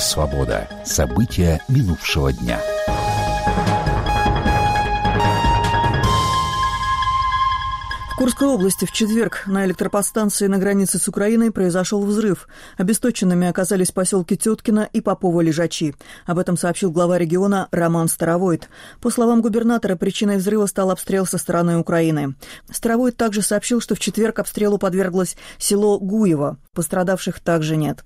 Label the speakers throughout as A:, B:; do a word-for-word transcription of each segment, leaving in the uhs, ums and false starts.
A: «Свобода». События минувшего дня.
B: В Курской области в четверг на электроподстанции на границе с Украиной произошел взрыв. Обесточенными оказались поселки Теткино и Попово-Лежачи. Об этом сообщил глава региона Роман Старовойт. По словам губернатора, причиной взрыва стал обстрел со стороны Украины. Старовойт также сообщил, что в четверг обстрелу подверглось село Гуево. Пострадавших также нет.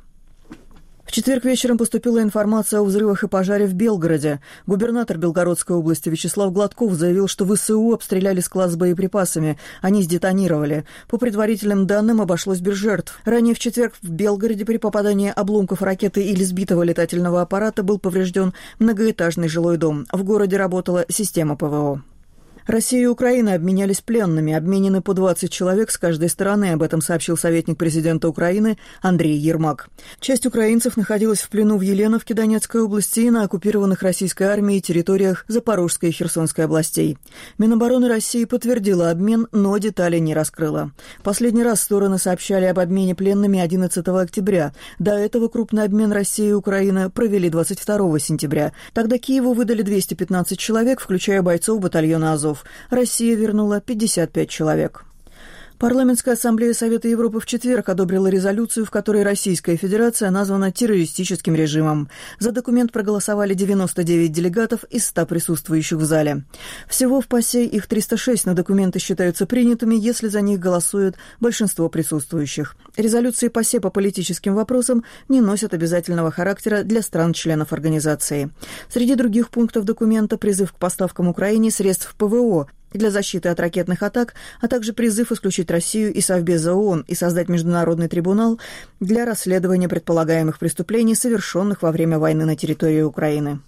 B: В четверг вечером поступила информация о взрывах и пожаре в Белгороде. Губернатор Белгородской области Вячеслав Гладков заявил, что ВСУ обстреляли склад с боеприпасами. Они сдетонировали. По предварительным данным, обошлось без жертв. Ранее в четверг в Белгороде при попадании обломков ракеты или сбитого летательного аппарата был поврежден многоэтажный жилой дом. В городе работала система ПВО. Россия и Украина обменялись пленными, обменены по двадцать человек с каждой стороны, об этом сообщил советник президента Украины Андрей Ермак. Часть украинцев находилась в плену в Еленовке Донецкой области и на оккупированных российской армией территориях Запорожской и Херсонской областей. Минобороны России подтвердила обмен, но детали не раскрыла. Последний раз стороны сообщали об обмене пленными одиннадцатого октября. До этого крупный обмен России и Украины провели двадцать второго сентября. Тогда Киеву выдали двести пятнадцать человек, включая бойцов батальона «Азов». Россия вернула пятьдесят пять человек. Парламентская ассамблея Совета Европы в четверг одобрила резолюцию, в которой Российская Федерация названа террористическим режимом. За документ проголосовали девяносто девять делегатов из ста присутствующих в зале. Всего в ПАСЕ их триста шесть, но документы считаются принятыми, если за них голосует большинство присутствующих. Резолюции ПАСЕ по политическим вопросам не носят обязательного характера для стран-членов организации. Среди других пунктов документа призыв к поставкам Украине средств ПВО для защиты от ракетных атак, а также призыв исключить Россию из Совбеза ООН и создать международный трибунал для расследования предполагаемых преступлений, совершенных во время войны на территории Украины.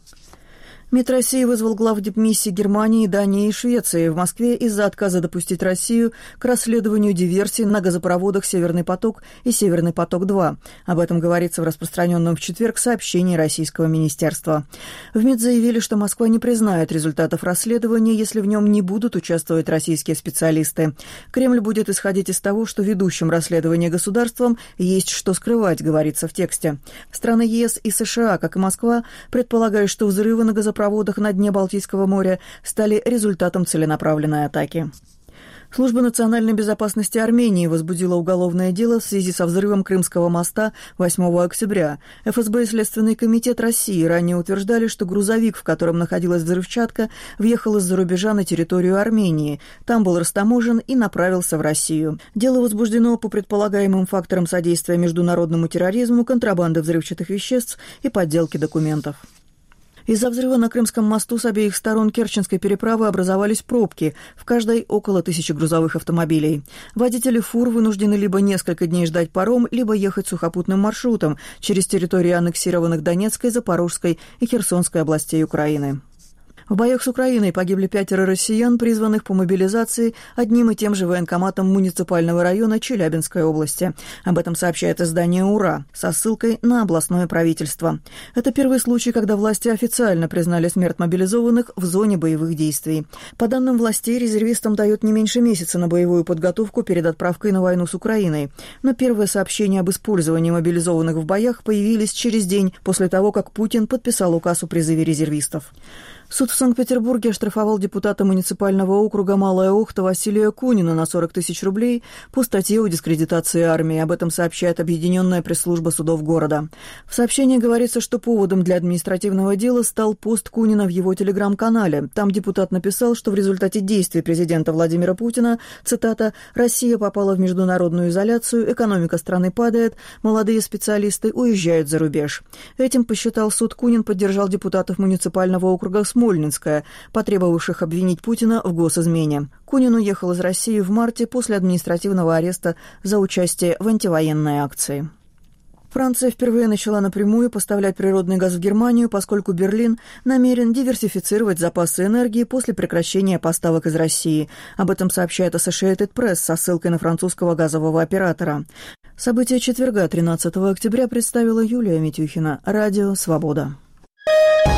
B: МИД России вызвал глав дипмиссий Германии, Дании и Швеции в Москве из-за отказа допустить Россию к расследованию диверсий на газопроводах «Северный поток» и «Северный поток-два». Об этом говорится в распространенном в четверг сообщении российского министерства. В МИД заявили, что Москва не признает результатов расследования, если в нем не будут участвовать российские специалисты. Кремль будет исходить из того, что ведущим расследование государством есть что скрывать, говорится в тексте. Страны ЕС и США, как и Москва, предполагают, что взрывы на газопроводах проводах на дне Балтийского моря стали результатом целенаправленной атаки. Служба национальной безопасности Армении возбудила уголовное дело в связи со взрывом Крымского моста восьмого октября. эф эс бэ и Следственный комитет России ранее утверждали, что грузовик, в котором находилась взрывчатка, въехал из-за рубежа на территорию Армении. Там был растаможен и направился в Россию. Дело возбуждено по предполагаемым факторам содействия международному терроризму, контрабанды взрывчатых веществ и подделки документов. Из-за взрыва на Крымском мосту с обеих сторон Керченской переправы образовались пробки, в каждой около тысячи грузовых автомобилей. Водители фур вынуждены либо несколько дней ждать паром, либо ехать сухопутным маршрутом через территории аннексированных Донецкой, Запорожской и Херсонской областей Украины. В боях с Украиной погибли пятеро россиян, призванных по мобилизации одним и тем же военкоматом муниципального района Челябинской области. Об этом сообщает издание «Ура» со ссылкой на областное правительство. Это первый случай, когда власти официально признали смерть мобилизованных в зоне боевых действий. По данным властей, резервистам дают не меньше месяца на боевую подготовку перед отправкой на войну с Украиной. Но первые сообщения об использовании мобилизованных в боях появились через день после того, как Путин подписал указ о призыве резервистов. Суд в Санкт-Петербурге оштрафовал депутата муниципального округа Малая Охта Василия Кунина на сорок тысяч рублей по статье о дискредитации армии. Об этом сообщает Объединенная пресс-служба судов города. В сообщении говорится, что поводом для административного дела стал пост Кунина в его телеграм-канале. Там депутат написал, что в результате действий президента Владимира Путина, цитата, «Россия попала в международную изоляцию, экономика страны падает, молодые специалисты уезжают за рубеж». Этим, посчитал суд, Кунин поддержал депутатов муниципального округа Смольнинская, потребовавших обвинить Путина в госизмене. Кунин уехал из России в марте после административного ареста за участие в антивоенной акции. Франция впервые начала напрямую поставлять природный газ в Германию, поскольку Берлин намерен диверсифицировать запасы энергии после прекращения поставок из России. Об этом сообщает Associated Press со ссылкой на французского газового оператора. События четверга, тринадцатого октября, представила Юлия Митюхина. Радио «Свобода».